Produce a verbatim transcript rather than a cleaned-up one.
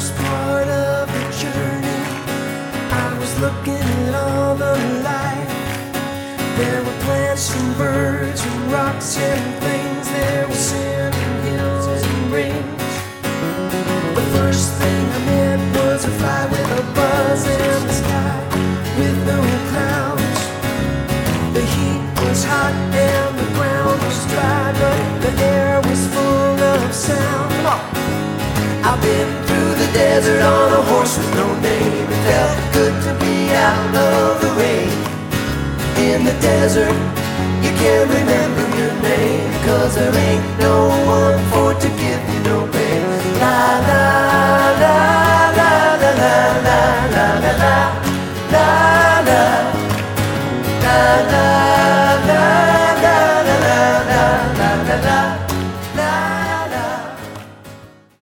first part of the journey, I was looking at all the life. There were plants and birds and rocks and things. There were sand and hills and rings. The first thing I met was a fly with a buzz in the sky with no clouds. The heat was hot and the ground was dry, but the air was full of sound. I've been through the desert on a horse with no name. It felt good to be out of the rain. In the desert, you can't remember your name, 'cause there ain't no one for to give you no pain. La la la la la la la la la la la la la la.